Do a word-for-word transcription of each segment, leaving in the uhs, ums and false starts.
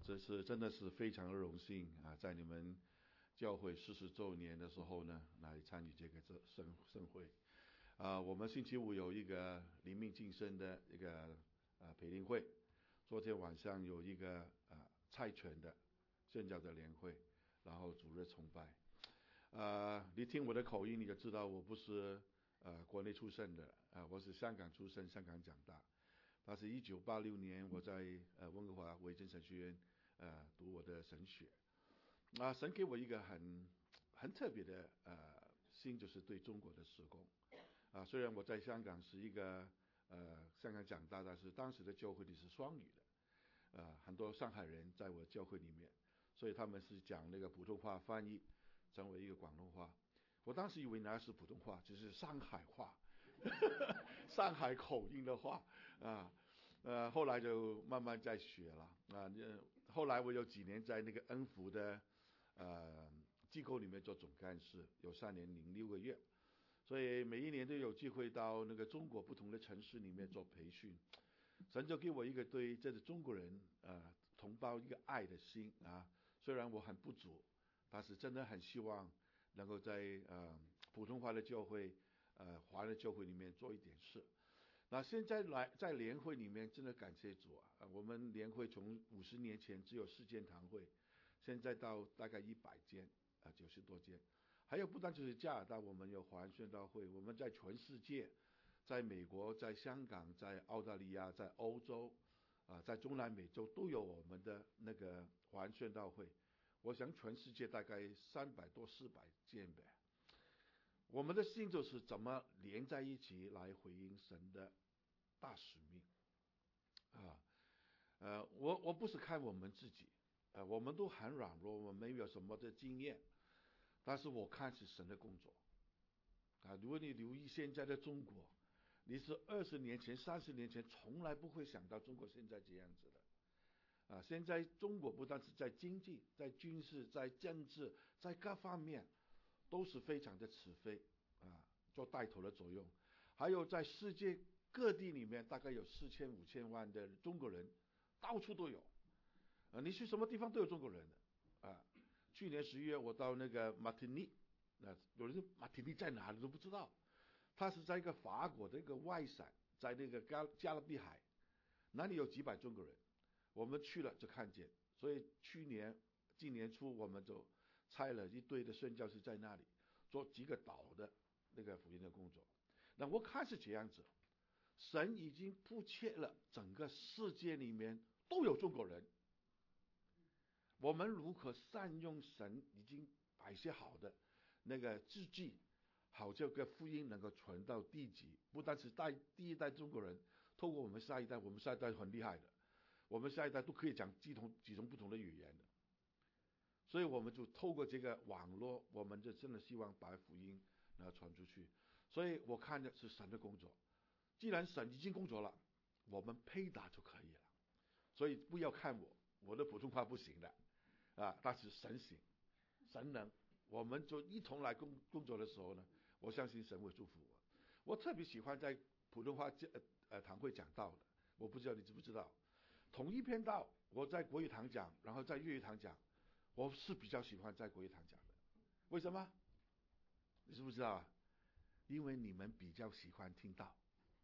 这是真的是非常的荣幸啊，在你们教会四十周年的时候呢，来参与这个这盛盛会。啊，我们星期五有一个灵命晋升的一个啊培灵会，昨天晚上有一个啊蔡全的宣教的联会，然后主日崇拜。啊，你听我的口音你就知道我不是呃国内出生的啊，我是香港出生，香港长大。但是一九八六年我在呃温哥华维真神学院呃读我的神学。啊，神给我一个很很特别的呃心，就是对中国的事工。啊，虽然我在香港是一个呃香港长大，但是当时的教会里是双语的，呃很多上海人在我教会里面，所以他们是讲那个普通话翻译成为一个广东话。我当时以为那是普通话，就是上海话，上海口音的话啊，呃，后来就慢慢在学了啊。后来我有几年在那个恩福的呃机构里面做总干事，有三年零六个月，所以每一年都有机会到那个中国不同的城市里面做培训。神就给我一个对这个中国人呃同胞一个爱的心啊，虽然我很不足，但是真的很希望能够在呃普通话的教会呃华人教会里面做一点事。那现在来在联会里面真的感谢主啊，我们联会从五十年前只有四间堂会，现在到大概一百间啊，九十多间。还有不单就是加拿大，我们有华人宣道会，我们在全世界，在美国、在香港、在澳大利亚、在欧洲啊，在中南美洲都有我们的那个华人宣道会。我想全世界大概三百多四百间呗。我们的心就是怎么连在一起来回应神的大使命啊。呃，我我不是看我们自己，呃，我们都很软弱，我们没有什么的经验，但是我看是神的工作啊。如果你留意现在的中国，你是二十年前、三十年前从来不会想到中国现在这样子的。啊，现在中国不但是在经济、在军事、在政治、在各方面都是非常的起飞啊，做带头的作用。还有在世界各地里面，大概有四千五千万的中国人，到处都有。啊，你去什么地方都有中国人的啊。去年十一月我到那个马提尼，那有人说马提尼在哪里都不知道，它是在一个法国的一个外省，在那个加加勒比海，那里有几百中国人。我们去了就看见，所以去年今年初我们就拆了一堆的宣教士在那里做几个岛的那个福音的工作。那我看是这样子，神已经铺thiết了整个世界里面都有中国人，我们如何善用神已经摆设好的那个字迹，好这个福音能够传到地极，不单是带第一代中国人，透过我们下一代，我们下一代很厉害的，我们下一代都可以讲几种几种不同的语言的，所以我们就透过这个网络，我们就真的希望把福音然后传出去。所以我看的是神的工作，既然神已经工作了，我们配搭就可以了。所以不要看我，我的普通话不行的啊，但是神行，神能，我们就一同来工工作的时候呢，我相信神会祝福我。我特别喜欢在普通话呃呃堂会讲道的，我不知道你知不知道。同一篇道，我在国语堂讲，然后在粤语堂讲，我是比较喜欢在国语堂讲的。为什么？你知不知道啊？因为你们比较喜欢听道。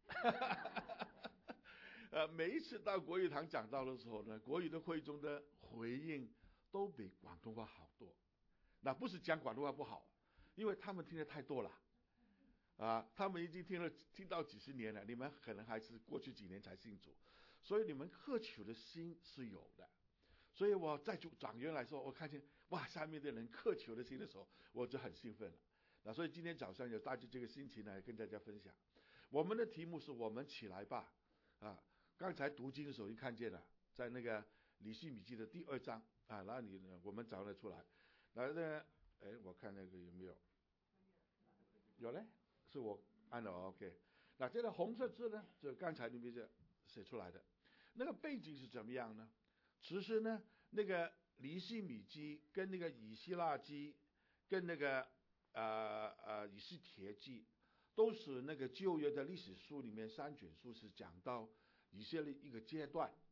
呃，每一次到国语堂讲道的时候呢，国语的会中的回应都比广东话好多。那不是讲广东话不好，因为他们听得太多了。啊，他们已经听了听到几十年了，你们可能还是过去几年才信主，所以你们渴求的心是有的。所以我在长员来说，我看见哇，下面的人渴求的心的时候，我就很兴奋了。那所以今天早上有带着这个心情来跟大家分享。我们的题目是我们起来吧。啊，刚才读经的时候就看见了，在那个以西米记的第二章啊，那里呢我们找了出来。然后呢，哎，我看那个有没有？有嘞。是我按了 OK。 那这个红色字呢，就刚才你们这写出来的。那个背景是怎么样呢？其实呢，那个尼希米记跟那个以西拉记跟那个呃呃以斯帖记，都是那个旧约的历史书里面三卷书，是讲到以色列一个阶段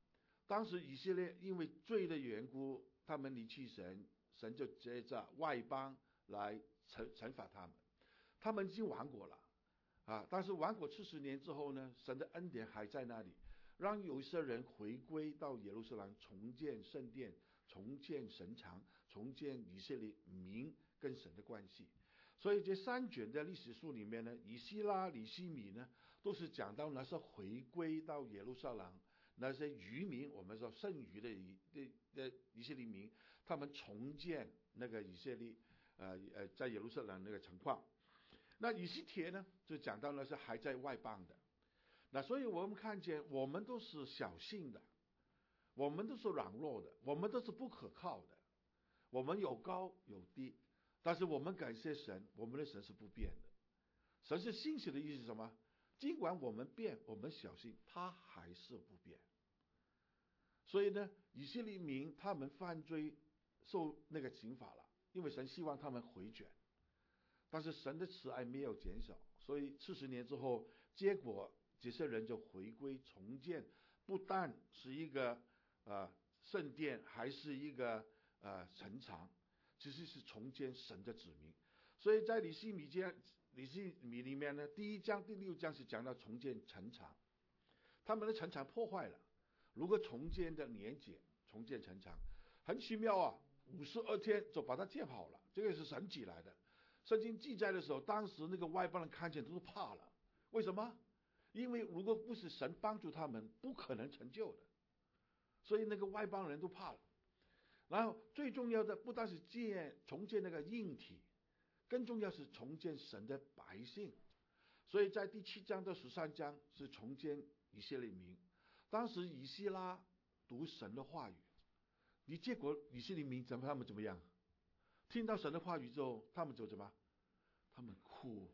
当时以色列因为罪的缘故，他们离弃神，神就接着外邦来惩惩罚他们。他们已经亡国了啊，但是亡国四十年之后呢，神的恩典还在那里，让有些人回归到耶路撒冷，重建圣殿，重建神场，重建以色列民跟神的关系。所以这三卷的历史书里面呢，以西拉、尼希米呢，都是讲到那是回归到耶路撒冷，那些渔民，我们说剩余的以的的以色列民，他们重建那个以色列呃呃在耶路撒冷那个情况。那以西帖呢，就讲到那是还在外邦的。那所以我们看见，我们都是小信的，我们都是软弱的，我们都是不可靠的，我们有高有低，但是我们感谢神，我们的神是不变的。神是信实的意思是什么？尽管我们变，我们小心，他还是不变。所以呢，以色列民他们犯罪受那个刑罚了，因为神希望他们回转，但是神的慈爱没有减少，所以四十年之后，结果这些人就回归重建，不但是一个呃圣殿，还是一个呃城墙，其实是重建神的子民。所以在尼希米记尼希米里面呢，第一章第六章是讲到重建城墙，他们的城墙破坏了，如果重建的年节，重建城墙很奇妙啊，五十二天就把它建好了，这个是神起来的。圣经记载的时候，当时那个外邦人看见都是怕了，为什么？因为如果不是神帮助他们，不可能成就的，所以那个外邦人都怕了。然后最重要的不但是建重建那个硬体，更重要是重建神的百姓。所以在第七章到十三章是重建以色列民。当时以西拉读神的话语，你结果以色列民怎么他们怎么样？听到神的话语之后，他们就怎么？他们哭，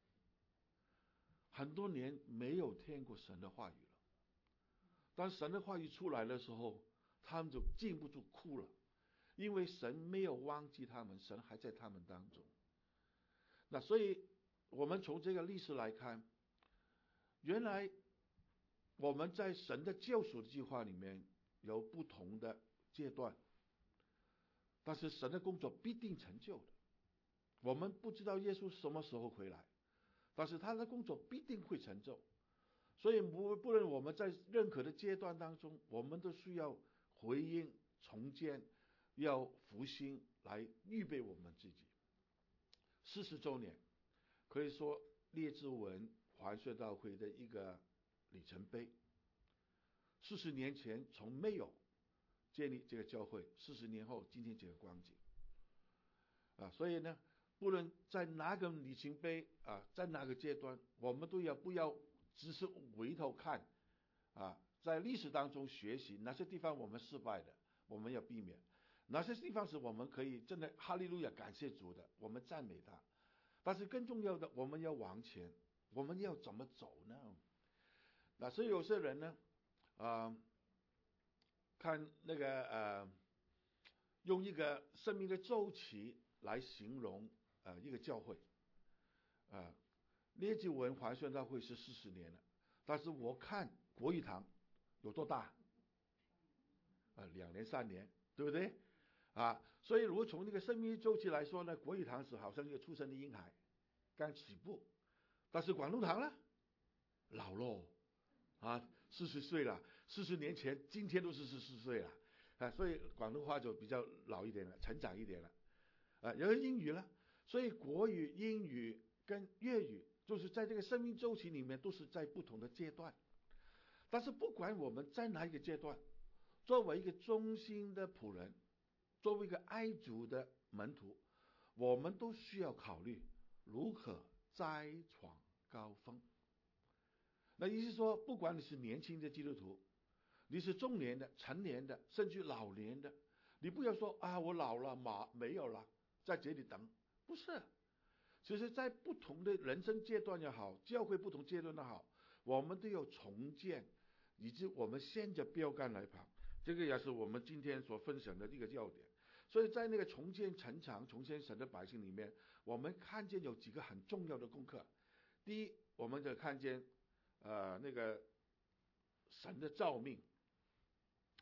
很多年没有听过神的话语了。当神的话语出来的时候，他们就禁不住哭了，因为神没有忘记他们，神还在他们当中。那所以我们从这个历史来看，原来我们在神的救赎的计划里面有不同的阶段，但是神的工作必定成就的。我们不知道耶稣什么时候回来，但是他的工作必定会成就。所以不不论我们在任何的阶段当中，我们都需要回应重建，要复兴来预备我们自己。四十周年可以说列治文环宣道会的一个里程碑。四十年前从没有建立这个教会，四十年后今天这个光景啊，所以呢，不论在哪个里程碑啊，在哪个阶段，我们都要不要只是回头看啊，在历史当中学习哪些地方我们失败的，我们要避免；哪些地方是我们可以真的哈利路亚感谢主的，我们赞美他。但是更重要的，我们要往前，我们要怎么走呢？那所以有些人呢，啊、呃，看那个呃，用一个生命的周期来形容呃一个教会，啊、呃，列治文环宣道会是四十年了，但是我看国语堂有多大？啊、呃，两年三年，对不对？啊，所以如果从那个生命周期来说呢，国语堂是好像一个出生的婴孩，刚起步，但是广东堂呢，老喽，啊，四十岁了，四十年前今天都是四十岁了，啊，所以广东话就比较老一点了，成长一点了，啊，然后英语呢，所以国语、英语跟粤语，就是在这个生命周期里面都是在不同的阶段，但是不管我们在哪一个阶段，作为一个忠心的仆人，作为一个爱主的门徒，我们都需要考虑如何摘闯高峰。那意思说，不管你是年轻的基督徒，你是中年的、成年的，甚至老年的，你不要说啊，我老了嘛，没有了，在这里等，不是。其实在不同的人生阶段也好，教会不同阶段也好，我们都要重建，以及我们沿着标杆来跑。这个也是我们今天所分享的一个要点。所以在那个重建城墙、重建神的百姓里面，我们看见有几个很重要的功课。第一，我们就看见呃那个神的召命。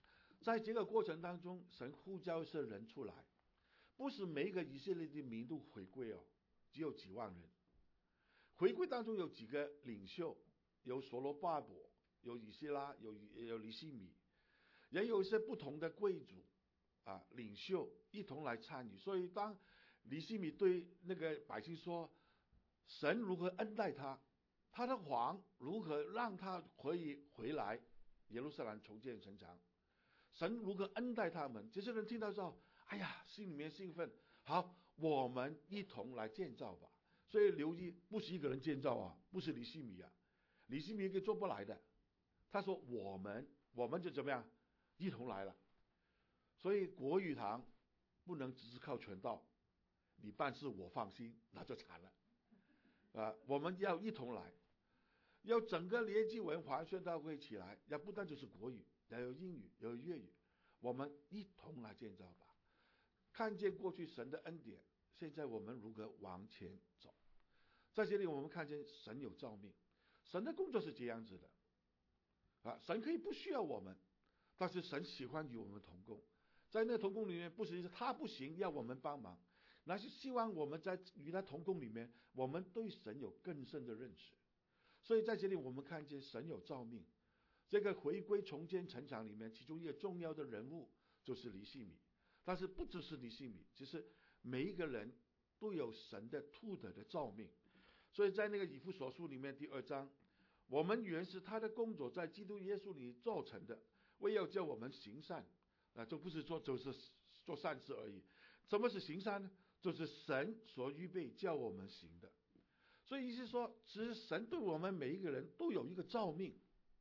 在这个过程当中，神呼召一些人出来，不是每一个以色列的民都回归哦，只有几万人。回归当中有几个领袖，有所罗巴伯，有以斯拉，有有尼希米，也有一些不同的贵族啊领袖一同来参与。所以当尼希米对那个百姓说，神如何恩待他，他的王如何让他可以回来耶路撒冷重建城墙，神如何恩待他们，这些人听到之后，哎呀，心里面兴奋，好，我们一同来建造吧。所以留意，不是一个人建造啊，不是尼希米啊，尼希米给做不来的。他说我们，我们就怎么样，一同来了。所以国语堂不能只是靠传道，你办事我放心，那就惨了啊！我们要一同来，要整个联基文华宣道会起来，要不但就是国语，要有英语，要有粤语，我们一同来建造吧。看见过去神的恩典，现在我们如何往前走？在这里我们看见神有召命，神的工作是这样子的啊，神可以不需要我们，但是神喜欢与我们同工。在那同工里面，不是他不行要我们帮忙，那是希望我们在与他同工里面，我们对神有更深的认识。所以在这里我们看见神有召命，这个回归重建城墙里面，其中一个重要的人物就是尼希米。但是不只是尼希米，其实每一个人都有神的特德的召命。所以在那个以弗所书里面第二章，我们原是他的工作，在基督耶稣里做成的，为要叫我们行善啊，就不是做就是做善事而已。什么是行善呢？就是神所预备叫我们行的。所以意思说，其实神对我们每一个人都有一个召命，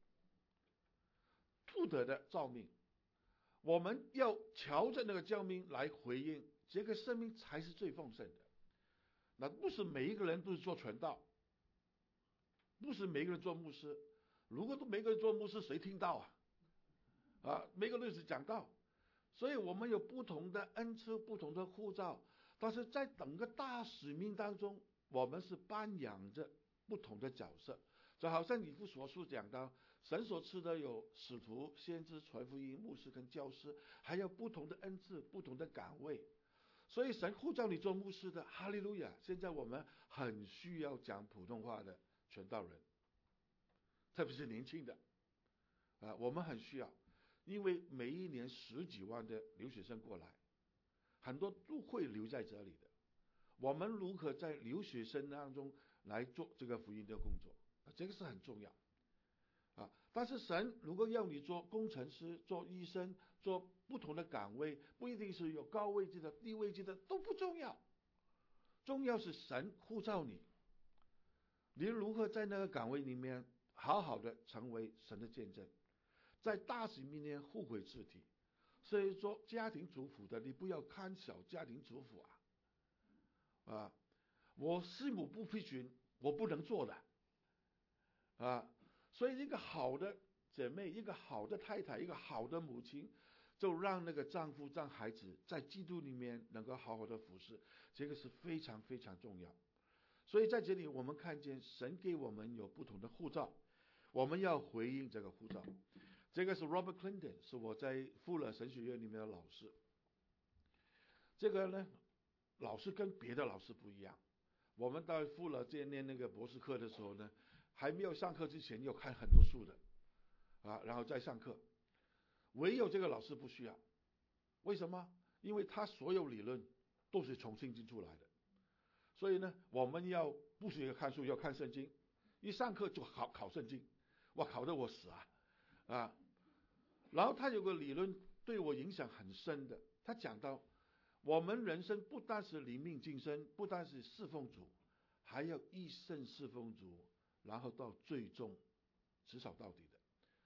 特德的召命，我们要瞧着那个召命来回应，这个生命才是最丰盛的。那不是每一个人都是做传道，不是每一个人做牧师。如果都每个人做牧师，谁听到啊？啊，每个人是讲道。所以我们有不同的恩赐，不同的呼召，但是在整个大使命当中，我们是扮演着不同的角色。就好像以弗所书讲到，神所赐的有使徒、先知、传福音、牧师跟教师，还有不同的恩赐、不同的岗位。所以神呼召你做牧师的，哈利路亚！现在我们很需要讲普通话的传道人，特别是年轻的啊，我们很需要，因为每一年十几万的留学生过来，很多都会留在这里的。我们如何在留学生当中来做这个福音的工作，这个是很重要啊。但是神如果要你做工程师、做医生、做不同的岗位，不一定是有高位置的、低位置的，都不重要。重要是神呼召你，你如何在那个岗位里面好好的成为神的见证，在大使命里面互惠肢体。所以说家庭主妇的，你不要看小家庭主妇啊啊！我师母不批准，我不能做的啊。所以一个好的姐妹，一个好的太太，一个好的母亲，就让那个丈夫让孩子在基督里面能够好好的服侍，这个是非常非常重要。所以在这里我们看见神给我们有不同的呼召，我们要回应这个呼召。这个是 Robert Clinton， 是我在富勒神学院里面的老师。这个呢，老师跟别的老师不一样。我们到富勒这念那个博士课的时候呢，还没有上课之前要看很多书的啊，然后再上课。唯有这个老师不需要，为什么？因为他所有理论都是从圣经出来的。所以呢，我们要不是看书，要看圣经。一上课就考考圣经，哇，考得我死啊啊！然后他有个理论对我影响很深的，他讲到我们人生不但是灵命晋升，不但是侍奉主，还要一生侍奉主，然后到最终直扫到底的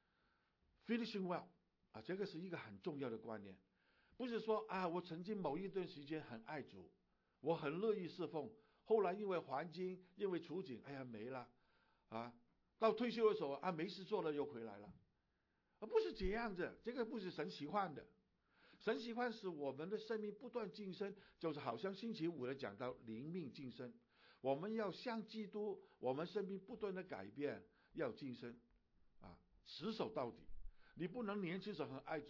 finishing well 啊，这个是一个很重要的观念。不是说啊，我曾经某一段时间很爱主，我很乐意侍奉，后来因为环境因为处境，哎呀没了啊，到退休的时候啊没事做了又回来了，而不是这样子。这个不是神喜欢的。神喜欢使我们的生命不断晋升，就是好像星期五的讲到灵命晋升，我们要像基督，我们生命不断的改变，要晋升啊，持守到底。你不能年轻时候很爱主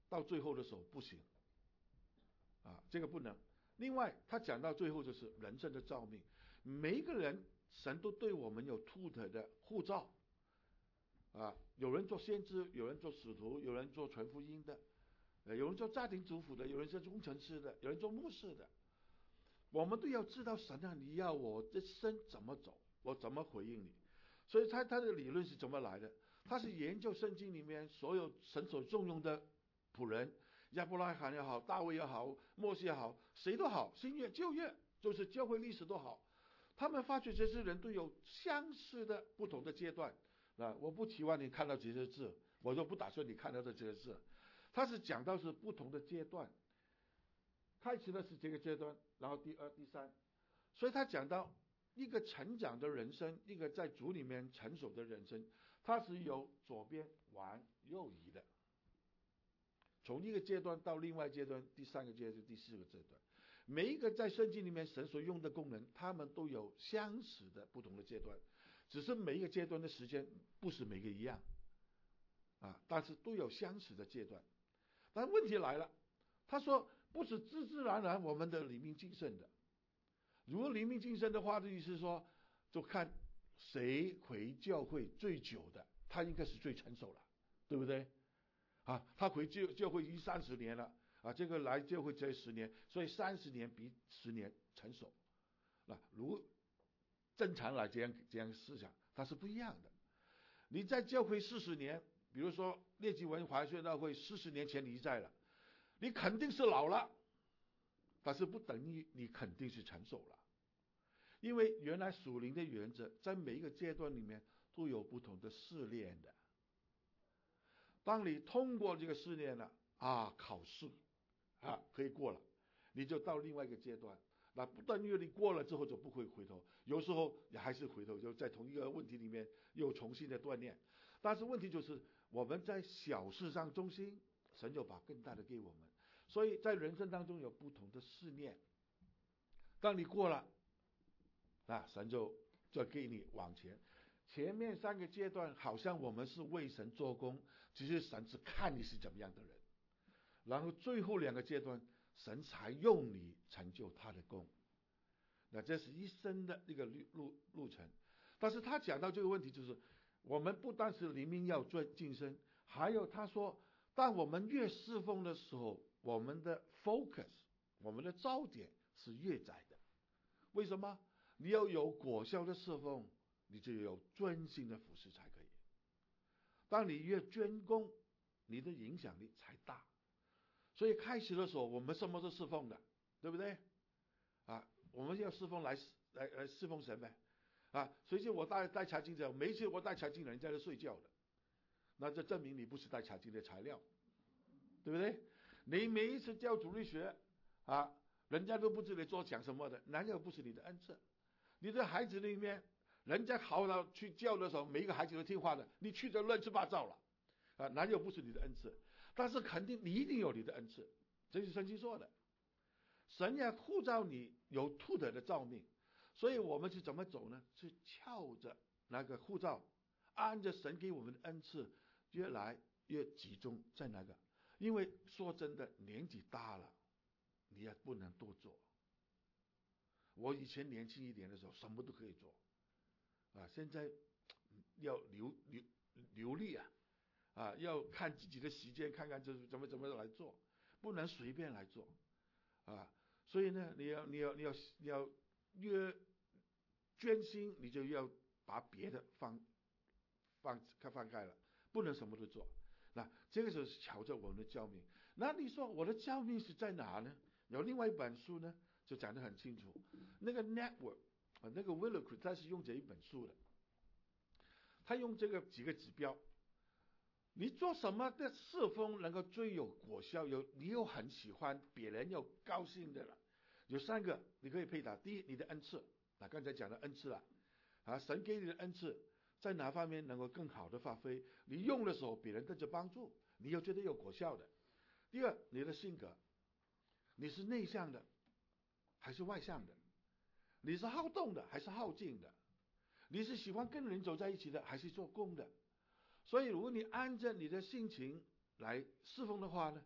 到最后的时候不行啊，这个不能。另外他讲到最后就是人生的召命，每一个人神都对我们有独特的呼召啊，有人做先知，有人做使徒，有人做传福音的，有人做家庭主妇的，有人做工程师的，有人做牧师的。我们都要知道神啊，你要我这生怎么走，我怎么回应你。所以他他的理论是怎么来的？他是研究圣经里面所有神所重用的仆人，亚伯拉罕也好，大卫也好，摩西也好，谁都好，新约旧约就是教会历史都好，他们发觉这些人都有相似的不同的阶段。那我不期望你看到这些字，我就不打算你看到这些字。他是讲到是不同的阶段，开始的是这个阶段，然后第二、第三，所以他讲到一个成长的人生，一个在主里面成熟的人生，它是由左边往右移的，从一个阶段到另外阶段，第三个阶段，第四个阶段，每一个在圣经里面神所用的功能，他们都有相似的不同的阶段，只是每一个阶段的时间不是每个一样啊，但是都有相似的阶段。但问题来了，他说不是自自然然我们的灵命晋升的。如果灵命晋升的话，的意思是说，就看谁回教会最久的，他应该是最成熟了，对不对？啊，他回教教会已经三十年了啊，这个来教会这十年，所以三十年比十年成熟。那如正常来这样这样思想，它是不一样的。你在教会四十年，比如说列基文华宣道会四十年前你在了，你肯定是老了，但是不等于你肯定是成熟了，因为原来属灵的原则在每一个阶段里面都有不同的试炼的。当你通过这个试炼了啊，考试啊可以过了，你就到另外一个阶段。那不等于你过了之后就不会回头，有时候也还是回头，就在同一个问题里面又重新的锻炼。但是问题就是我们在小事上忠心，神就把更大的给我们。所以在人生当中有不同的试炼，当你过了啊，神就就给你往前。前面三个阶段好像我们是为神做工，其实神是看你是怎么样的人，然后最后两个阶段神才用你成就他的功。那这是一生的一个路路程。但是他讲到这个问题，就是我们不单是灵命要晋升，还有他说当我们越侍奉的时候，我们的 focus 我们的焦点是越窄的。为什么？你要有果效的侍奉，你就有专心的服侍才可以。当你越专攻，你的影响力才大。所以开始的时候我们什么是侍奉的，对不对啊？我们要侍奉来来来侍奉神呗啊！所以我带带财经者，每一次我带财经人家都睡觉的，那这证明你不是带财经的材料，对不对？你每一次教主力学啊，人家都不知你做讲什么的，难道不是你的恩赐？你的孩子里面，人家好好去教的时候，每一个孩子都听话的，你去的乱七八糟了啊，难道不是你的恩赐？但是肯定你一定有你的恩赐，这是圣经说的。神要呼召你有独特的召命，所以我们是怎么走呢？是靠着那个呼召，按着神给我们的恩赐，越来越集中在那个。因为说真的，年纪大了，你也不能多做。我以前年轻一点的时候，什么都可以做啊，现在要留留留力啊。啊，要看自己的时间，看看就是怎么怎么来做，不能随便来做啊。所以呢，你要你要你要你要越专心，你就要把别的放放放开了，不能什么都做。那这个时候是瞧着我们的教命。那你说我的教命是在哪呢？有另外一本书呢，就讲得很清楚。那个 network 啊，那个 Willow 他是用这一本书的，他用这个几个指标。你做什么的侍奉能够最有果效，有你又很喜欢，别人又高兴的了，有三个你可以配搭。第一，你的恩赐，那刚才讲的恩赐了啊，神给你的恩赐在哪方面能够更好的发挥，你用的时候别人得着帮助，你又觉得有果效的。第二，你的性格，你是内向的还是外向的？你是好动的还是好静的？你是喜欢跟人走在一起的还是做工的？所以如果你按照你的心情来侍奉的话呢，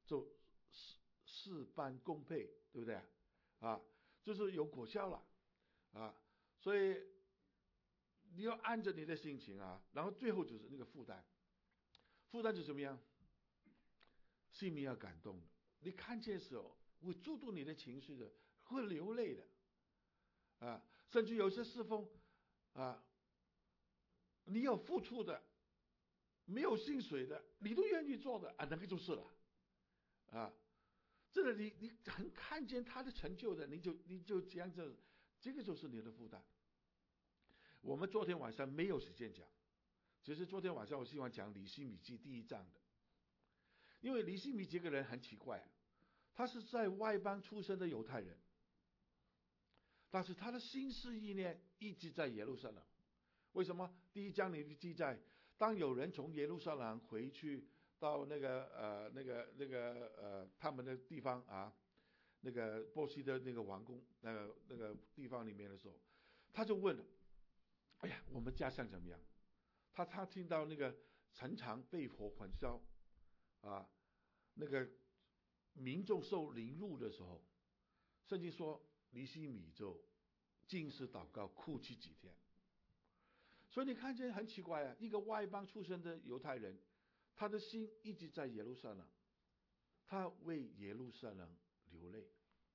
就事事半功倍，对不对啊？就是有果效了啊，所以你要按着你的心情啊，然后最后就是那个负担，负担是什么样？心里要感动的，你看见的时候会触动你的情绪的，会流泪的啊，甚至有些侍奉啊，你有付出的，没有薪水的，你都愿意做的啊，那个就是了啊。这个你你很看见他的成就的，你就你就这样子，这个就是你的负担。我们昨天晚上没有时间讲，其实昨天晚上我希望讲尼希米记第一章的，因为尼希米这个人很奇怪啊，他是在外邦出生的犹太人，但是他的心思意念一直在耶路撒冷。为什么？第一章里记载，当有人从耶路撒冷回去到那个呃那个那个呃他们的地方啊，那个波西的那个王宫那个那个地方里面的时候，他就问了：哎呀，我们家乡怎么样？他他听到那个城墙被火焚烧啊，那个民众受凌辱的时候，圣经说尼希米就禁食祷告，哭泣几天。所以你看见很奇怪啊，一个外邦出身的犹太人，他的心一直在耶路撒冷，他为耶路撒冷流泪，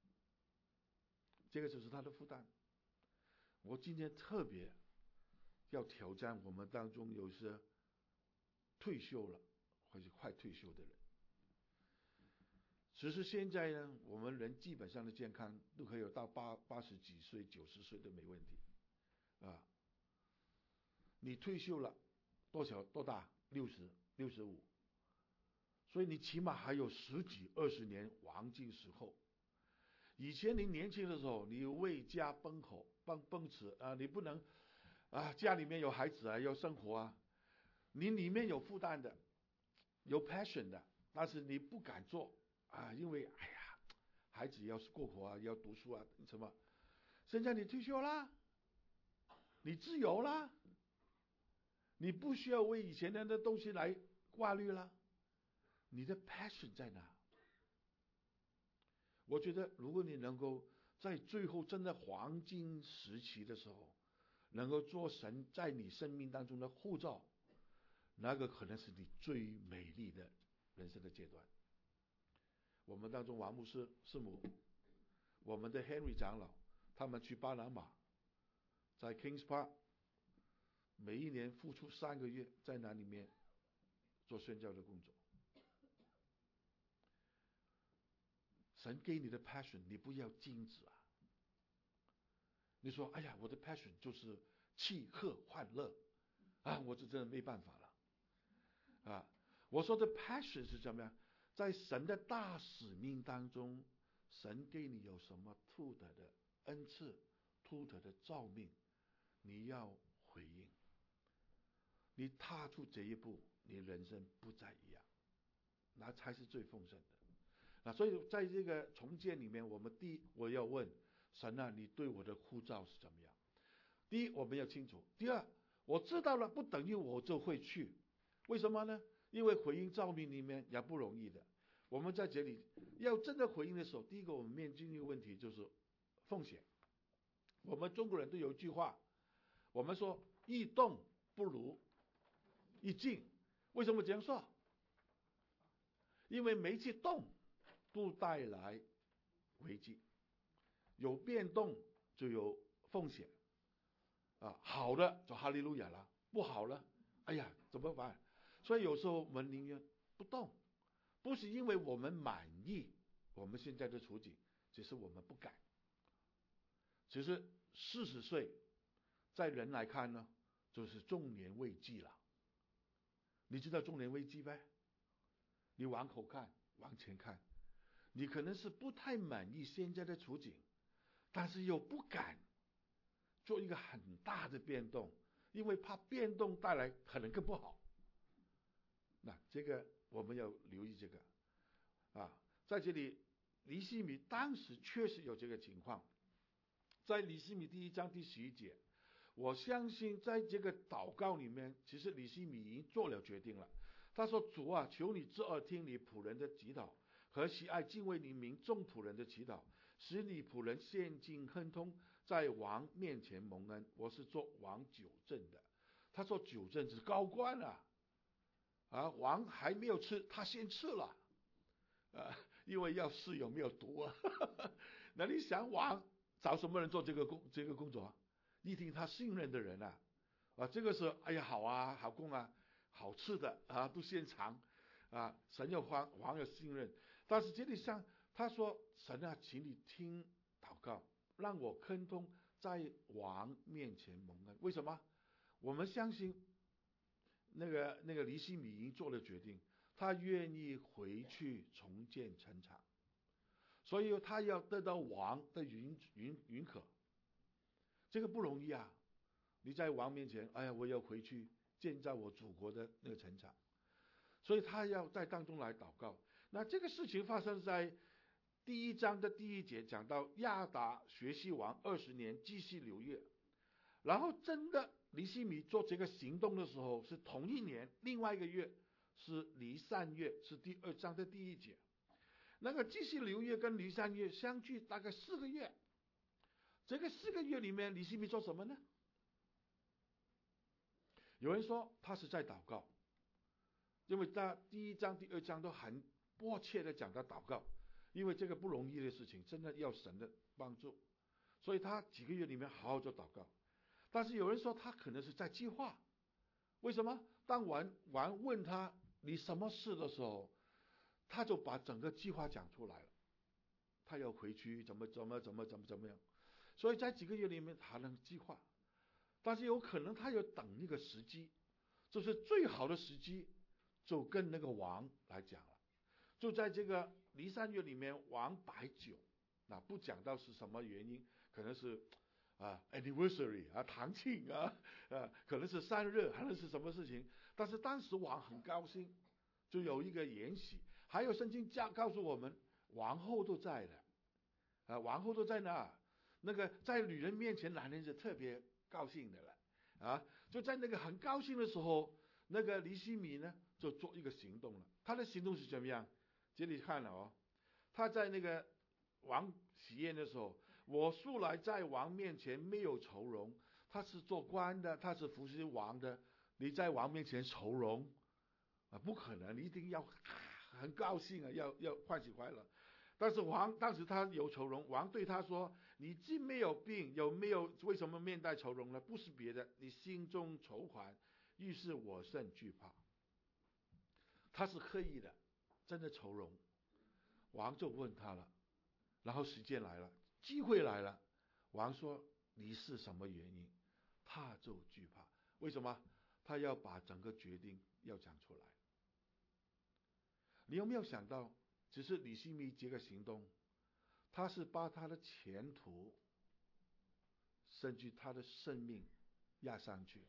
这个就是他的负担。我今天特别要挑战我们当中有些退休了或者快退休的人。其实现在呢，我们人基本上的健康都可以有到八八十几岁、九十岁都没问题啊。你退休了多少多大？六十、六十五，所以你起码还有十几、二十年黄金时候。以前你年轻的时候，你为家奔口、奔奔驰啊，你不能啊，家里面有孩子啊，要生活啊，你里面有负担的，有 passion 的，但是你不敢做啊，因为哎呀，孩子要是过活啊，要读书啊，什么？现在你退休啦，你自由啦。你不需要为以前的那东西来挂虑了，你的 passion 在哪？我觉得如果你能够在最后真的黄金时期的时候，能够做神在你生命当中的护照，那个可能是你最美丽的人生的阶段。我们当中王牧师师母，我们的 Henry 长老，他们去巴拿马，在 Kings Park每一年付出三个月在那里面做宣教的工作。神给你的 passion 你不要禁止啊。你说哎呀，我的 passion 就是吃喝欢乐啊，我这真的没办法了啊。我说的 passion 是怎么样？在神的大使命当中，神给你有什么特特的恩赐、特特的召命，你要回应。你踏出这一步，你人生不再一样，那才是最丰盛的。那所以在这个重建里面，我们第一我要问神啊，你对我的呼召是怎么样？第一，我们要清楚；第二，我知道了不等于我就会去，为什么呢？因为回应召命里面也不容易的。我们在这里要真的回应的时候，第一个我们面临一个问题就是风险。我们中国人都有一句话，我们说易动不如易静。为什么这样说？因为每次动都带来危机，有变动就有风险啊，好的就哈利路亚了，不好了，哎呀怎么办？所以有时候我们宁愿不动，不是因为我们满意我们现在的处境，只是我们不敢。其实四十岁在人来看呢，就是中年危机了。你知道中年危机呗？你往后看，往前看，你可能是不太满意现在的处境，但是又不敢做一个很大的变动，因为怕变动带来可能更不好。那这个我们要留意这个啊，在这里尼希米当时确实有这个情况，在尼希米第一章第十一节，我相信在这个祷告里面，其实尼希米已经做了决定了。他说：主啊，求你侧耳听你仆人的祈祷， 和喜爱敬畏你名众仆人的祈祷，使你仆人现今亨通，在王面前蒙恩。我是做王九正的。他说九正是高官啊，啊，王还没有吃，他先吃了，啊，因为要试有没有毒啊。那你想王找什么人做这个工这个工作？一定他信任的人啊，啊，这个是哎呀好啊，好工啊，好吃的啊，都先尝啊。神要王王有信任，但是这里像他说神啊，请你听祷告，让我亨通，在王面前蒙恩。为什么？我们相信那个那个尼希米已经做了决定，他愿意回去重建城墙，所以他要得到王的允允允可。这个不容易啊！你在王面前，哎呀，我要回去建造我祖国的那个城墙，所以他要在当中来祷告。那这个事情发生在第一章的第一节，讲到亚达学西王二十年，基西流月。然后真的尼希米做这个行动的时候是同一年，另外一个月是尼散月，是第二章的第一节。那个基西流月跟尼散月相距大概四个月，这个四个月里面尼希米做什么呢？有人说他是在祷告，因为他第一章第二章都很迫切的讲到祷告，因为这个不容易的事情，真的要神的帮助，所以他几个月里面好好做祷告。但是有人说他可能是在计划，为什么？当王王问他你什么事的时候，他就把整个计划讲出来了，他要回去怎么怎么怎么怎么怎么样。所以在几个月里面他能计划，但是有可能他要等一个时机，就是最好的时机，就跟那个王来讲了。就在这个尼散月里面，王摆酒，那不讲到是什么原因，可能是啊 anniversary 啊堂庆啊，呃可能是生日，可能是什么事情。但是当时王很高兴，就有一个筵席，还有圣经教告诉我们，王后都在的，啊王后都在那，那个在女人面前，男人是特别高兴的了，啊就在那个很高兴的时候，那个尼希米呢就做一个行动了。他的行动是怎么样？这里看了哦，他在那个王喜宴的时候，我素来在王面前没有愁容。他是做官的，他是服侍王的，你在王面前愁容啊？不可能，你一定要、啊、很高兴啊，要要欢喜快乐。但是王当时他有愁容，王对他说：“你既没有病，有没有为什么面带愁容呢？不是别的，你心中愁烦，于是我甚惧怕。”他是刻意的，真的愁容。王就问他了，然后时间来了，机会来了。王说：“你是什么原因？”他就惧怕。为什么？他要把整个决定要讲出来。你有没有想到，只是尼希米这个行动，他是把他的前途甚至他的生命压上去。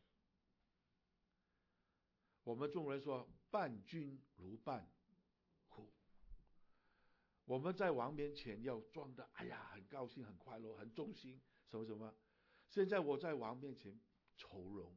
我们中国人说伴君如伴虎，我们在王面前要装的哎呀很高兴很快乐很忠心什么什么，现在我在王面前愁容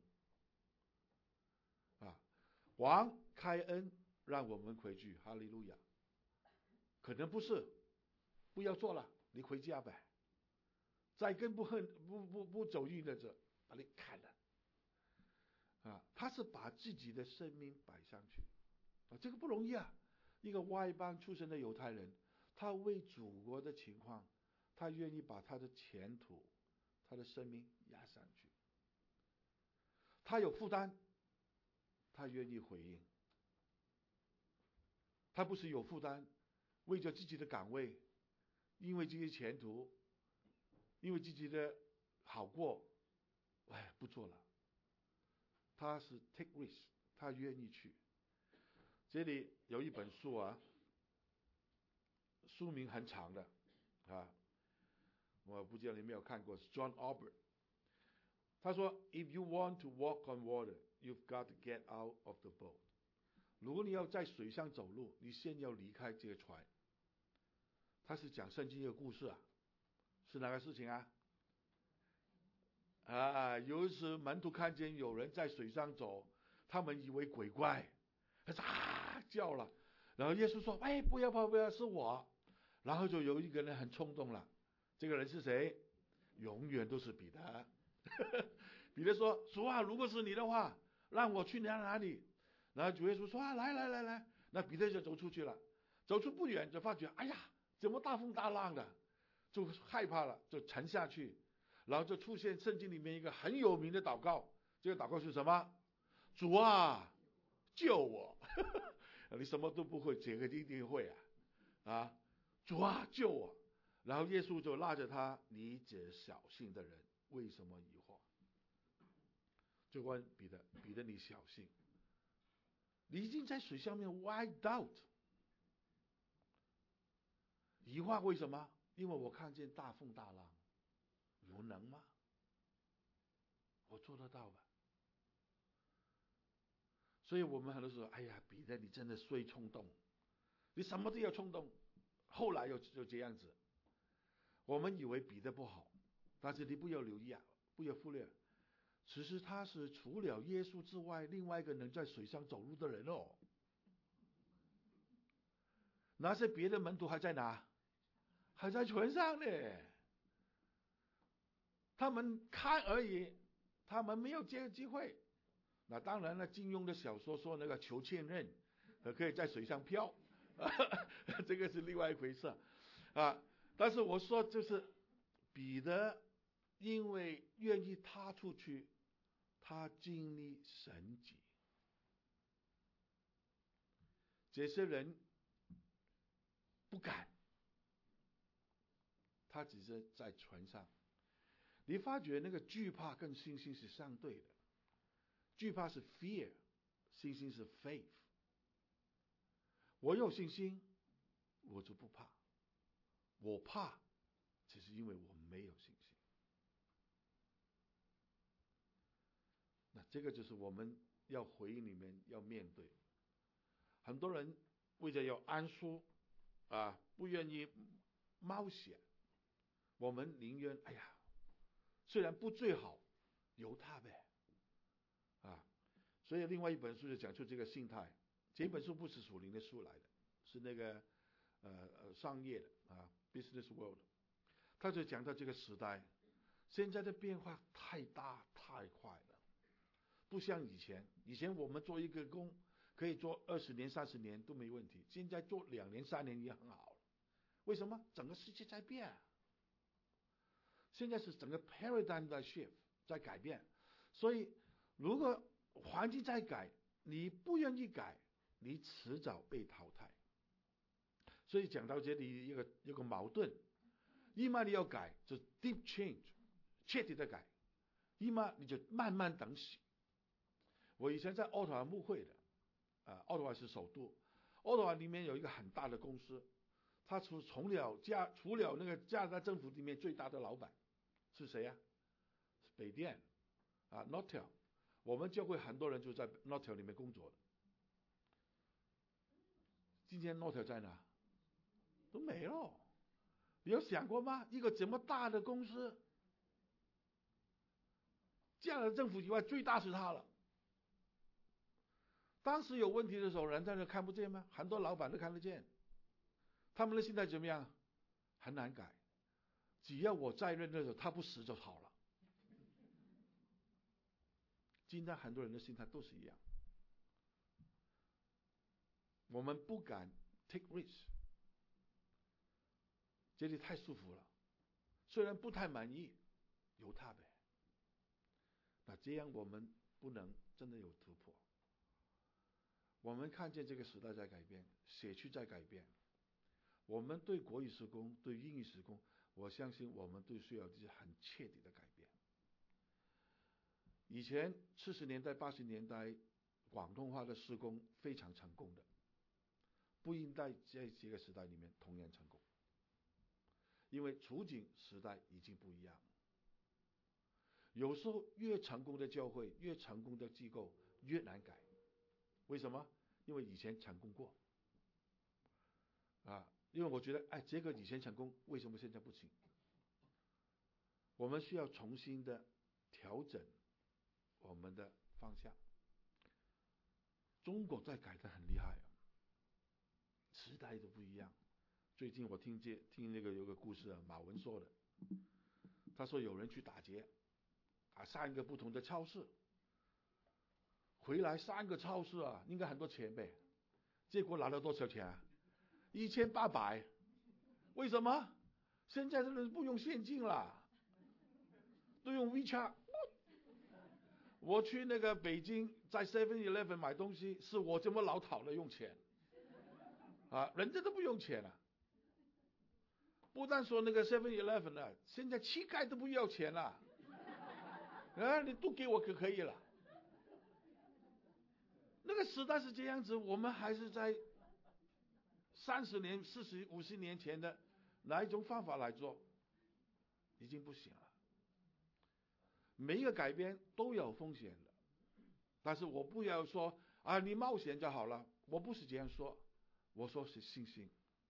啊！王开恩让我们回去，哈利路亚。可能不是，不要做了，你回家呗。再跟不恨不不不走运的者，把你砍了啊！他是把自己的生命摆上去啊，这个不容易啊！一个外邦出身的犹太人，他为祖国的情况，他愿意把他的前途、他的生命压上去。他有负担，他愿意回应。他不是有负担，为着自己的岗位，因为自己的前途，因为自己的好过，哎，不做了。他是 take risk， 他愿意去。这里有一本书啊，书名很长的啊，我不知道你有没有看过，是 John Albert。他说 ，If you want to walk on water, you've got to get out of the boat。如果你要在水上走路，你先要离开这个船。他是讲圣经一个故事啊，是哪个事情啊？啊，有一次门徒看见有人在水上走，他们以为鬼怪，他啊叫了， 然后耶稣说：“哎，不要不要不要，是我。”然后就有一个人很冲动了，这个人是谁？永远都是彼得。彼得说：“主啊，如果是你的话，让我去哪哪里？”然后主耶稣说：“啊，来来来来。”那彼得就走出去了，走出不远就发觉，哎呀，怎么大风大浪的，就害怕了，就沉下去。然后就出现圣经里面一个很有名的祷告，这个祷告是什么？主啊，救我！你什么都不会，这个一定会啊！啊，主啊，救我！然后耶稣就拉着他：“你这小信的人，为什么疑惑？”就问彼得：“彼得，你小信，你已经在水上面 wide out， 疑惑为什么？因为我看见大风大浪，有能吗？我做得到吧？”所以我们很多时候，哎呀，彼得，你真的衰冲动，你什么都要冲动，后来又就这样子。我们以为彼得不好，但是你不要留意啊，不要忽略，其实他是除了耶稣之外另外一个能在水上走路的人哦。那些别的门徒还在哪？还在船上呢，他们看而已，他们没有这个机会。那当然了，金庸的小说说那个求千仞可以在水上漂，这个是另外一回事啊。但是我说就是彼得，因为愿意踏出去，他经历神迹。这些人不敢，他只是在船上。你发觉那个惧怕跟信心是相对的，惧怕是 fear， 信心是 faith。 我有信心，我就不怕；我怕，只是因为我没有信心。那这个就是我们要回应里面要面对。很多人为了要安舒啊，不愿意冒险。我们宁愿哎呀，虽然不最好，由他呗啊。所以另外一本书就讲出这个心态。这本书不是属灵的书来的，是那个呃呃商业的啊 ，Business World。他就讲到这个时代，现在的变化太大太快了，不像以前。以前我们做一个工可以做二十年、三十年都没问题，现在做两年、三年也很好了。为什么？整个世界在变，现在是整个 paradigm 在 shift 在改变。所以如果环境在改，你不愿意改，你迟早被淘汰。所以讲到这里有个有个矛盾，一嘛你要改就 deep change， 彻底的改；一嘛你就慢慢等死。我以前在渥太华牧会的啊，渥太华是首都，渥太华里面有一个很大的公司，他除从了加除了那个加拿大政府里面最大的老板是谁啊？是北电啊 Nortel。 我们教会很多人就在 Nortel 里面工作的。今天 Nortel 在哪？都没了。你有想过吗？一个这么大的公司，加拿大政府以外最大是他了。当时有问题的时候，人在那看不见吗？很多老板都看得见。他们的心态怎么样？很难改。只要我在任的时候，他不死就好了。今天很多人的心态都是一样。我们不敢 take risk， 这里太舒服了，虽然不太满意，由他呗。那这样我们不能真的有突破。我们看见这个时代在改变，社区在改变。我们对国语事工、对英语事工，我相信我们都需要这些很彻底的改变。以前七十年代、八十年代，广东话的事工非常成功的，不应该在这个时代里面同样成功，因为处境时代已经不一样。有时候越成功的教会、越成功的机构越难改。为什么？因为以前成功过啊。因为我觉得，哎，这个以前成功，为什么现在不行？我们需要重新的调整我们的方向。中国在改得很厉害啊， 时代都不一样。最近我听见听那个有个故事啊，马文说的，他说有人去打劫，啊，三个不同的超市，回来三个超市啊，应该很多钱呗，结果拿了多少钱啊？一千八百。为什么？现在的人不用现金了，都用 WeChat。我去那个北京，在 seven eleven 买东西，是我这么老讨了用钱，啊，人家都不用钱了。不但说那个 seven eleven 啊，现在乞丐都不要钱了，啊，你都给我可可以了。那个时代是这样子，我们还是在三十年、四十、五十年前的哪一种方法来做，已经不行了。每一个改变都有风险的，但是我不要说啊，你冒险就好了，我不是这样说，我说是信心。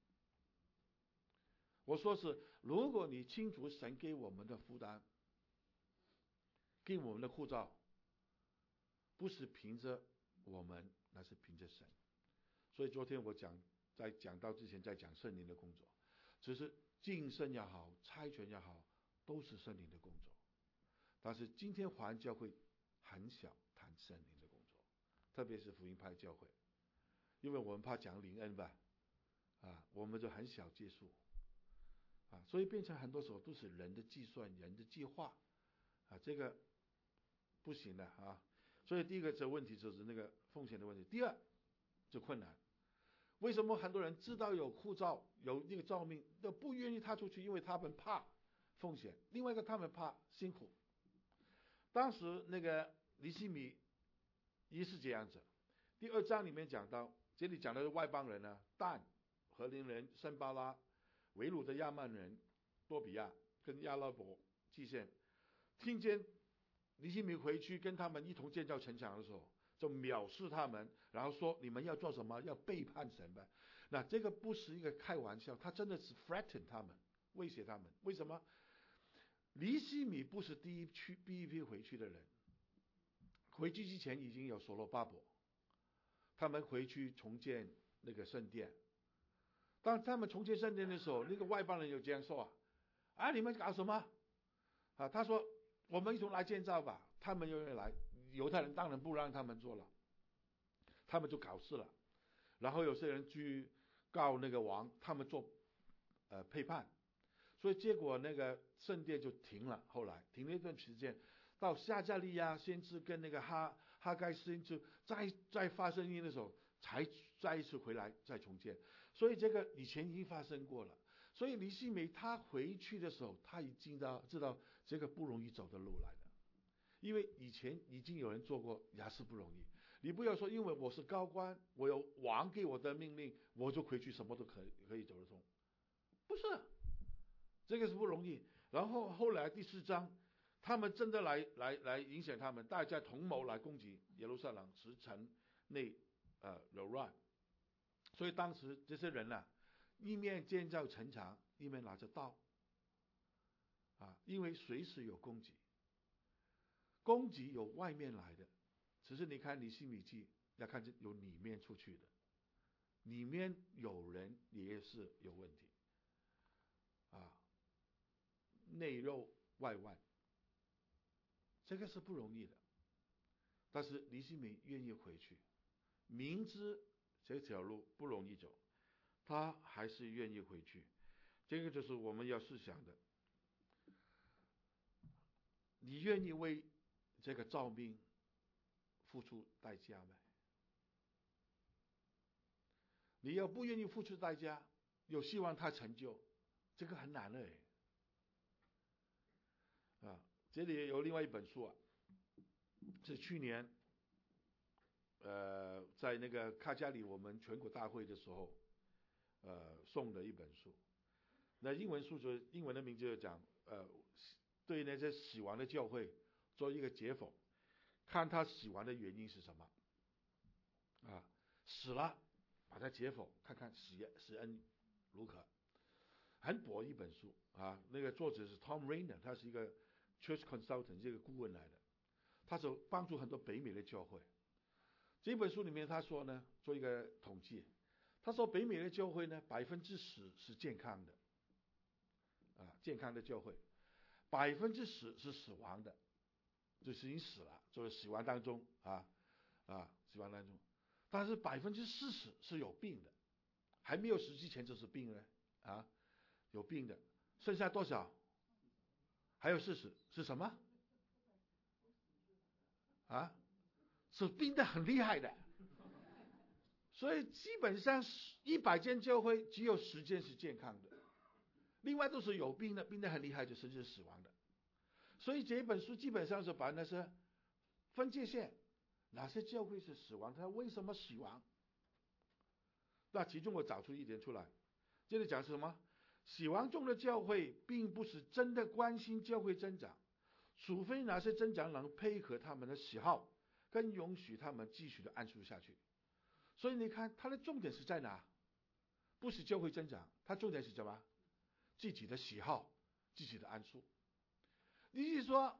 我说是，如果你清楚神给我们的负担，给我们的护照，不是凭着我们，那是凭着神。所以昨天我讲，在讲到之前，在讲圣灵的工作，只是晋升也好，差遣也好，都是圣灵的工作。但是今天华人教会很少谈圣灵的工作，特别是福音派教会，因为我们怕讲灵恩吧，啊，我们就很少接触，啊，所以变成很多时候都是人的计算、人的计划，啊，这个不行的啊。所以第一个这问题就是那个风险的问题，第二就困难。为什么很多人知道有护照、有那个照明，都不愿意踏出去？因为他们怕风险，另外一个他们怕辛苦。当时那个尼希米也是这样子。第二章里面讲到，这里讲的是外邦人呢，但、和邻人、申巴拉、为鲁的亚曼人、多比亚跟亚拉伯祭献，听见尼希米回去跟他们一同建造城墙的时候，就藐视他们，然后说你们要做什么？要背叛神吧？那这个不是一个开玩笑，他真的是 threaten 他们，威胁他们。为什么？尼希米不是第一去第一批回去的人，回去之前已经有所罗巴伯，他们回去重建那个圣殿。当他们重建圣殿的时候，那个外邦人有这样说啊：“啊，你们搞什么？”啊，他说：“我们一同来建造吧。”他们又来，犹太人当然不让他们做了，他们就搞事了。然后有些人去告那个王，他们做呃背叛。所以结果那个圣殿就停了，后来停了一段时间，到撒迦利亚先知跟那个哈哈该先知再再发生音的时候，才再一次回来再重建。所以这个以前已经发生过了。所以尼希米他回去的时候，他已经知道知道这个不容易走的路来的，因为以前已经有人做过，也是不容易。你不要说因为我是高官，我有王给我的命令，我就回去什么都可以可以走得通，不是。这个是不容易。然后后来第四章，他们真的来来来影响他们，大家同谋来攻击耶路撒冷，使城内呃扰乱。所以当时这些人啊，一面建造城墙，一面拿着刀啊，因为随时有攻击，攻击有外面来的，只是你看尼希米记要看见有里面出去的，里面有人也是有问题啊。内肉外患，这个是不容易的。但是尼希米愿意回去，明知这条路不容易走，他还是愿意回去。这个就是我们要思想的。你愿意为这个召命付出代价吗？你要不愿意付出代价，有希望他成就，这个很难的诶。啊，这里有另外一本书啊，是去年，呃，在那个卡加里我们全国大会的时候，呃，送的一本书。那英文书就英文的名字就讲，呃，对那些死亡的教会做一个解剖，看他死亡的原因是什么。啊，死了，把它解剖，看看死死因如何。很薄一本书啊，那个作者是 Tom Rainer， 他是一个 Church Consultant 这个顾问来的，他是帮助很多北美的教会。这本书里面他说呢，做一个统计， 他说北美的教会呢，百分之十是健康的，啊，健康的教会，百分之十是死亡的，就是已经死了，就是死亡当中啊啊，死亡当中。但是百分之四十是有病的，还没有死之前就是病人啊，有病的，剩下多少？还有四十是什么？啊，是病得很厉害的。所以基本上一百间教会只有十间是健康的，另外都是有病的，病得很厉害，就甚至死亡的。所以这本书基本上是把那些分界线，哪些教会是死亡，它为什么死亡？那其中我找出一点出来，这里讲什么？死亡中的教会并不是真的关心教会增长，除非那些增长能配合他们的喜好，更允许他们继续的安舒下去。所以你看，它的重点是在哪？不是教会增长，它重点是什么？自己的喜好，自己的安舒。你是说，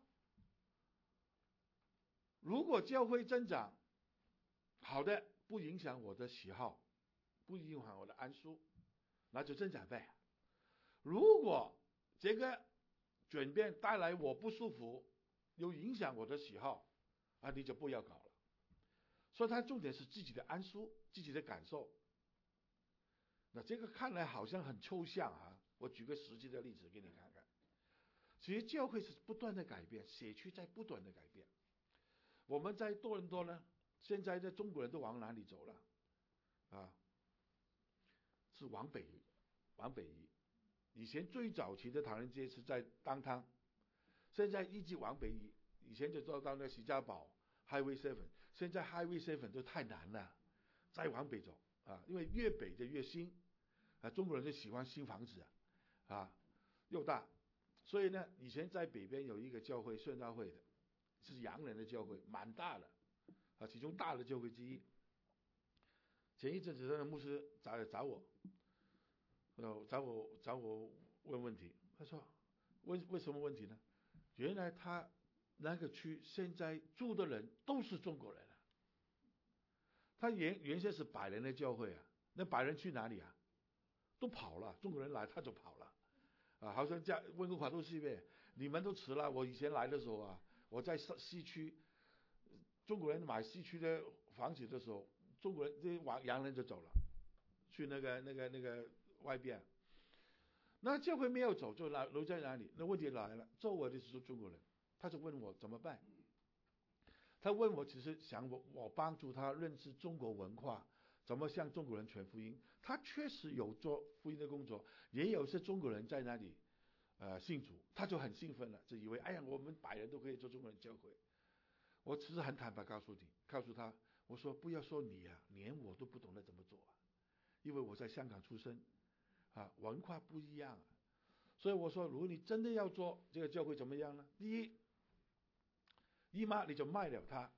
如果教会增长，好的，不影响我的喜好，不影响我的安舒，那就增长呗。如果这个转变带来我不舒服，又影响我的喜好，啊，你就不要搞了。所以它重点是自己的安舒，自己的感受。那这个看来好像很抽象啊，我举个实际的例子给你看看。其实教会是不断的改变，社区在不断的改变。我们在多伦多呢，现在的中国人都往哪里走了？啊，是往北，往北移。以前最早期的唐人街是在当汤，现在一直往北移。以前就做到那徐家堡 Highway Seven， 现在 Highway Seven 都太难了，再往北走啊，因为越北的越新啊，中国人就喜欢新房子啊，啊又大，所以呢，以前在北边有一个教会顺道会的，是洋人的教会，蛮大的啊，其中大的教会之一。前一阵子那个牧师找找我，呃，找我找我问问题，他说问为什么问题呢？原来他那个区现在住的人都是中国人啊。他原原先是白人的教会啊，那白人去哪里啊？都跑了，中国人来他就跑了啊，好像在温哥华都是呗，你们都迟了。我以前来的时候啊，我在西区，中国人买西区的房子的时候，中国人这些洋人就走了，去那个那个那个外边。那教会没有走，就留在哪里？那问题来了，周围的是中国人，他就问我怎么办？他问我，只是想我我帮助他认识中国文化，怎么向中国人传福音。他确实有做福音的工作，也有些中国人在那里呃信主，他就很兴奋了，就以为哎呀，我们白人都可以做中国人教会。我只是很坦白告诉你，告诉他，我说不要说你啊，连我都不懂得怎么做啊，因为我在香港出生啊，文化不一样啊。所以我说，如果你真的要做这个教会怎么样呢？第一，一嘛你就卖了它，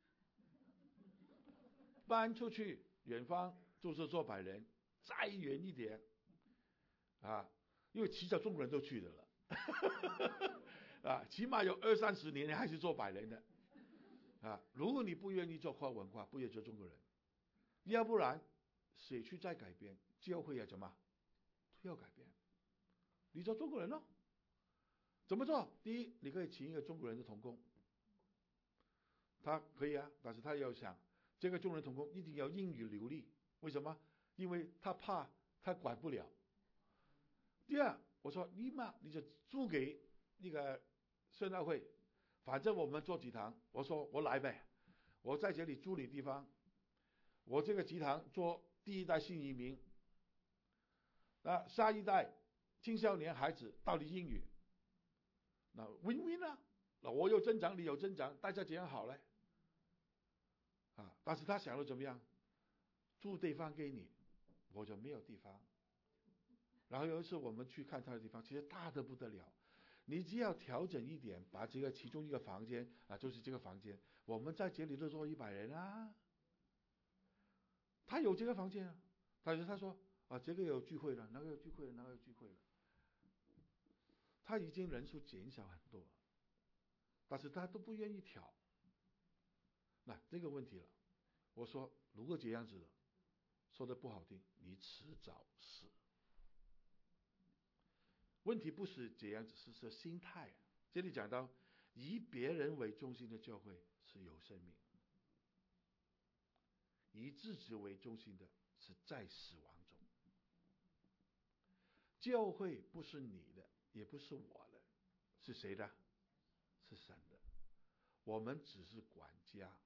搬出去远方就是做白人，再远一点啊，因为迟早中国人都去的了啊，起码有二三十年还是做白人的啊。如果你不愿意做跨文化，不愿意做中国人，要不然社区在改变，教会要怎么都要改变。你做中国人咯，怎么做？第一，你可以请一个中国人的同工，他可以啊，但是他要想这个中国人同工一定要英语流利，为什么？因为他怕他管不了。第二，我说你嘛你就租给那个圣道会，反正我们做集堂，我说我来呗，我在这里租你地方，我这个集堂做第一代新移民，那下一代青少年孩子到底英语，那 win win 啊，那我有增长，你有增长，大家怎样好嘞？啊，但是他想了怎么样？租地方给你，我就没有地方。然后有一次我们去看他的地方，其实大得不得了。你只要调整一点，把这个其中一个房间啊，就是这个房间，我们在这里都坐一百人啊。他有这个房间啊，但是他说啊，这个有聚会了，那个有聚会了，那个有聚会了。他已经人数减少很多了，但是他都不愿意调。那这个问题了，我说如果这样子的， 说的不好听，你迟早死。问题不是这样子，是是心态啊。这里讲到以别人为中心的教会是有生命，以自己为中心的是在死亡中。教会不是你的，也不是我的，是谁的？是神的。我们只是管家，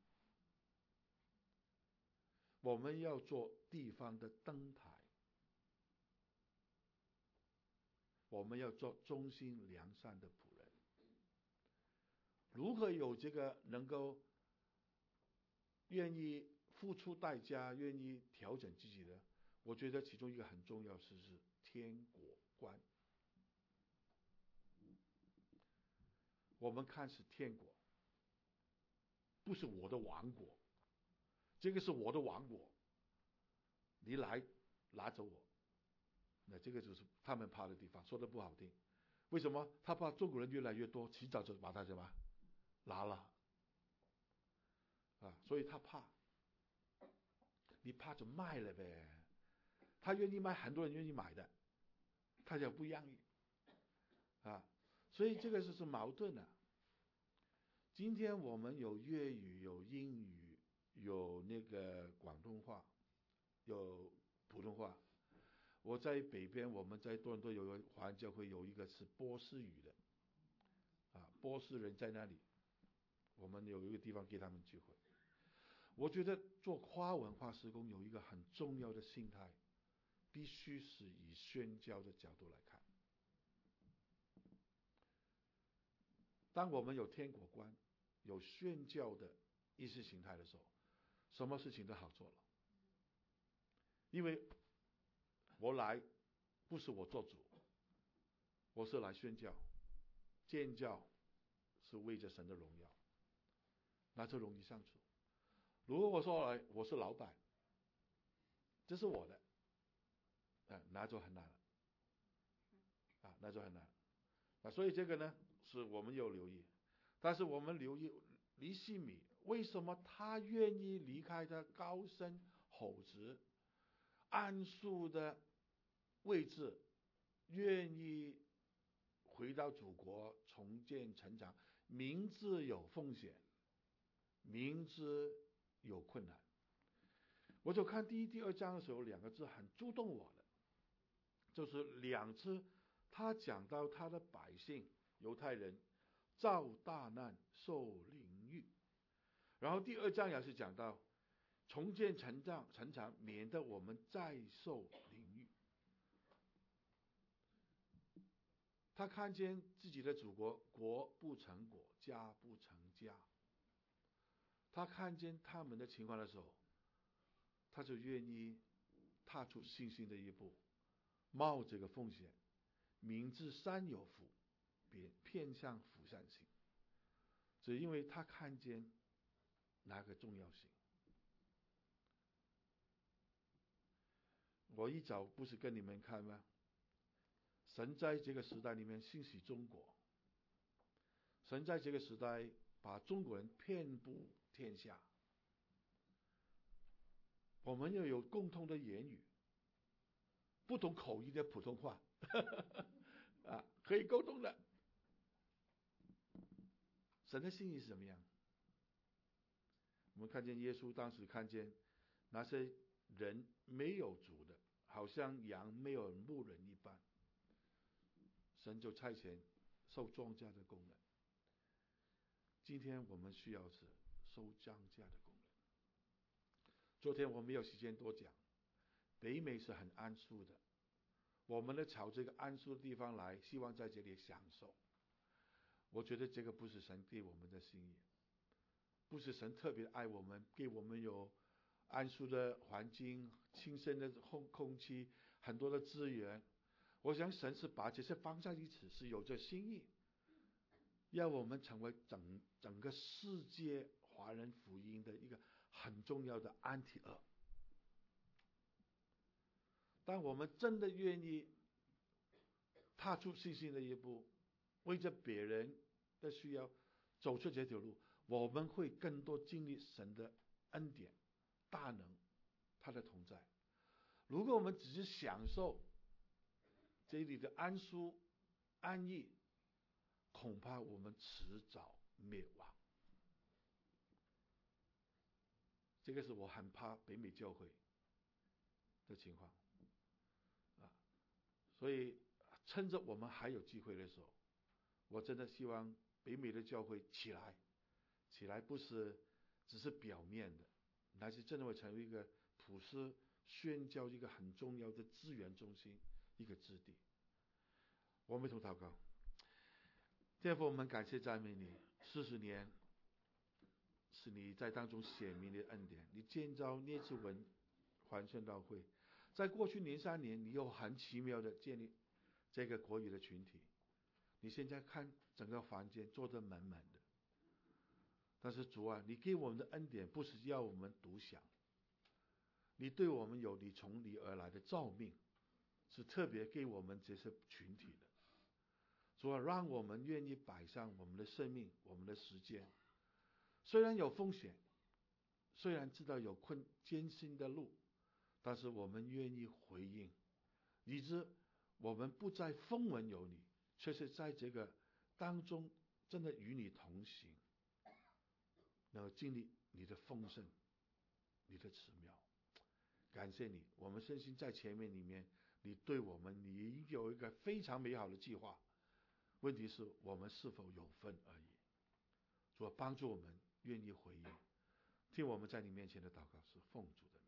我们要做地方的灯台，我们要做忠心良善的仆人。如何有这个能够愿意付出代价、愿意调整自己的？我觉得其中一个很重要是是天国观。我们看是天国，不是我的王国，这个是我的王国，你来拿走我，那这个就是他们怕的地方。说的不好听，为什么？他怕中国人越来越多，迟早就把他什么拿了啊，所以他怕。你怕就卖了呗，他愿意卖，很多人愿意买的，他就不让你啊，所以这个是是矛盾的。今天我们有粤语，有英语，有那个广东话，有普通话。我在北边，我们在多伦多有个华人教会，有一个是波斯语的啊，波斯人在那里，我们有一个地方给他们聚会。我觉得做跨文化事工有一个很重要的心态，必须是以宣教的角度来看。当我们有天国观，有宣教的意识形态的时候，什么事情都好做了。因为我来不是我做主，我是来宣教，建教是为着神的荣耀，那就容易相处。如果我说来我是老板，这是我的，啊，那就很难了，啊，那就很难。啊，所以这个呢，是我们有留意。但是我们留意尼希米，为什么他愿意离开他高升厚职、安舒的位置，愿意回到祖国重建成长？明知有风险，明知有困难。我就看第一、第二章的时候，两个字很触动我的，就是两次他讲到他的百姓犹太人遭大难受凌辱，然后第二章也是讲到重建城障城墙，免得我们再受凌辱。他看见自己的祖国，国不成国，家不成家，他看见他们的情况的时候，他就愿意踏出信心的一步，冒这个风险，明知山有虎，便偏向虎山行。只因为他看见那个重要性。我一早不是跟你们看吗？神在这个时代里面兴起中国，神在这个时代把中国人遍布天下，我们要有共同的言语，不同口音的普通话啊，可以沟通的。神的心意是怎么样？我们看见耶稣当时看见那些人没有主的，好像羊没有牧人一般，神就差遣收庄稼的工人。今天我们需要是收庄稼的工人。昨天我没有时间多讲，北美是很安舒的，我们呢朝这个安舒的地方来，希望在这里享受。我觉得这个不是神给我们的心意，不是神特别爱我们，给我们有安舒的环境、清新的空空气、很多的资源。我想神是把这些放在一起，是有着心意，要我们成为整整个世界华人福音的一个很重要的安提阿。当我们真的愿意踏出信心的一步，为着别人的需要走出这条路，我们会更多经历神的恩典、大能、他的同在。 如果我们只是享受这里的安舒、安逸，恐怕我们迟早灭亡。这个是我很怕北美教会的情况啊，所以趁着我们还有机会的时候，我真的希望北美的教会起来，起来不是只是表面的，乃是真的会成为一个普世宣教一个很重要的资源中心，一个支地。我们一同祷告。天父，我们感谢赞美你，四十年是你在当中显明的恩典，你建造聂志文环宣道会，在过去零三年，你又很奇妙的建立这个国语的群体。你现在看整个房间坐得满满的，但是主啊，你给我们的恩典不是要我们独享，你对我们有你从你而来的召命，是特别给我们这些群体的。主啊，让我们愿意摆上我们的生命，我们的时间，虽然有风险，虽然知道有困艰辛的路，但是我们愿意回应，以致我们不再风闻有你，却是在这个当中真的与你同行，能够经历你的丰盛，你的奇妙。感谢你，我们身心在前面里面，你对我们你有一个非常美好的计划，问题是我们是否有份而已。主啊，帮助我们愿意回应，听我们在你面前的祷告是奉主的